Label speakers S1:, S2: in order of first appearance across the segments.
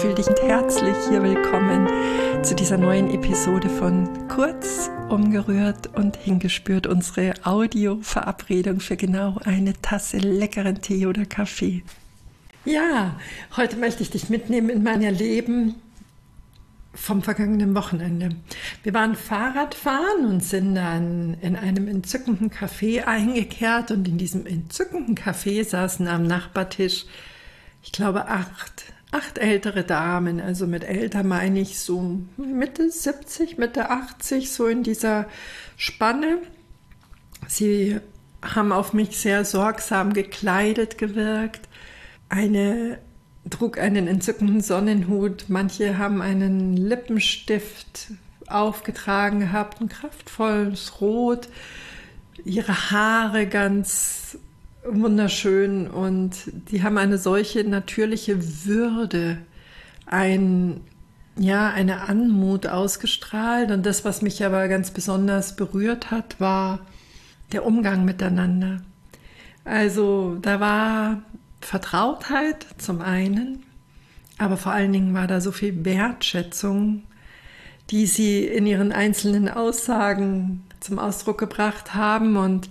S1: fühl dich herzlich hier willkommen zu dieser neuen Episode von Kurz, umgerührt und hingespürt, unsere Audio-Verabredung für genau eine Tasse leckeren Tee oder Kaffee. Ja, heute möchte ich dich mitnehmen in mein Erleben vom vergangenen Wochenende. Wir waren Fahrradfahren und sind dann in einem entzückenden Café eingekehrt und in diesem entzückenden Café saßen am Nachbartisch, ich glaube, acht ältere Damen. Also mit älter meine ich so Mitte 70, Mitte 80, so in dieser Spanne. Sie haben auf mich sehr sorgsam gekleidet gewirkt. Eine trug einen entzückenden Sonnenhut, manche haben einen Lippenstift aufgetragen gehabt, ein kraftvolles Rot, ihre Haare ganz wunderschön und die haben eine solche natürliche Würde, eine Anmut ausgestrahlt. Und das, was mich aber ganz besonders berührt hat, war der Umgang miteinander. Also da war Vertrautheit zum einen, aber vor allen Dingen war da so viel Wertschätzung, die sie in ihren einzelnen Aussagen zum Ausdruck gebracht haben. Und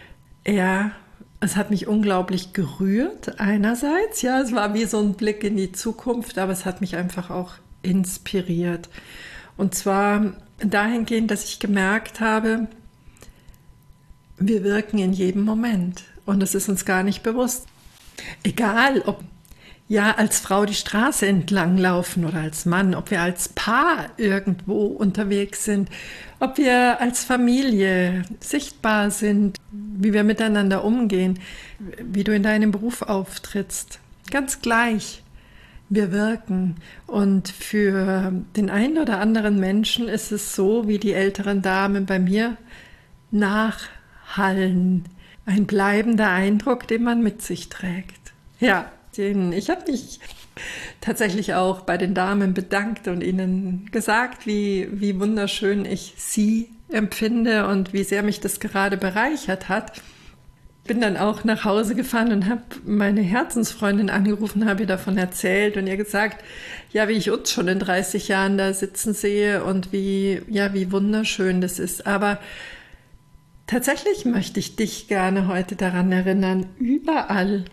S1: es hat mich unglaublich gerührt einerseits. Ja, es war wie so ein Blick in die Zukunft, aber es hat mich einfach auch inspiriert. Und zwar dahingehend, dass ich gemerkt habe, wir wirken in jedem Moment und es ist uns gar nicht bewusst. Egal, ob als Frau die Straße entlang laufen oder als Mann, ob wir als Paar irgendwo unterwegs sind, ob wir als Familie sichtbar sind, wie wir miteinander umgehen, wie du in deinem Beruf auftrittst. Ganz gleich, wir wirken. Und für den einen oder anderen Menschen ist es so, wie die älteren Damen bei mir nachhallen. Ein bleibender Eindruck, den man mit sich trägt. Ja, ich habe mich tatsächlich auch bei den Damen bedankt und ihnen gesagt, wie wunderschön ich sie empfinde und wie sehr mich das gerade bereichert hat. Bin dann auch nach Hause gefahren und habe meine Herzensfreundin angerufen, habe ihr davon erzählt und ihr gesagt, wie ich uns schon in 30 Jahren da sitzen sehe und wie wunderschön das ist. Aber tatsächlich möchte ich dich gerne heute daran erinnern, überall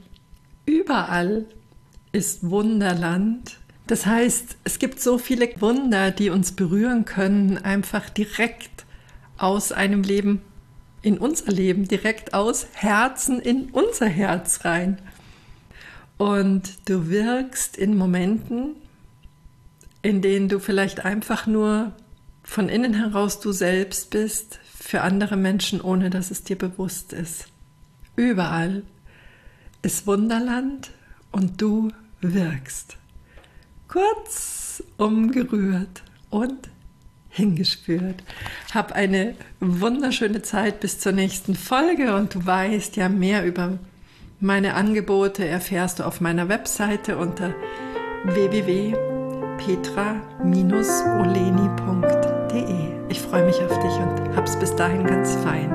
S1: ist Wunderland. Das heißt, es gibt so viele Wunder, die uns berühren können, einfach direkt aus einem Leben in unser Leben, direkt aus Herzen in unser Herz rein. Und du wirkst in Momenten, in denen du vielleicht einfach nur von innen heraus du selbst bist, für andere Menschen, ohne dass es dir bewusst ist. Überall ist Wunderland und du wirkst. Kurz, umgerührt und hingespürt. Hab eine wunderschöne Zeit bis zur nächsten Folge und du weißt ja, mehr über meine Angebote erfährst du auf meiner Webseite unter www.petra-oleni.de. Ich freue mich auf dich und hab's bis dahin ganz fein.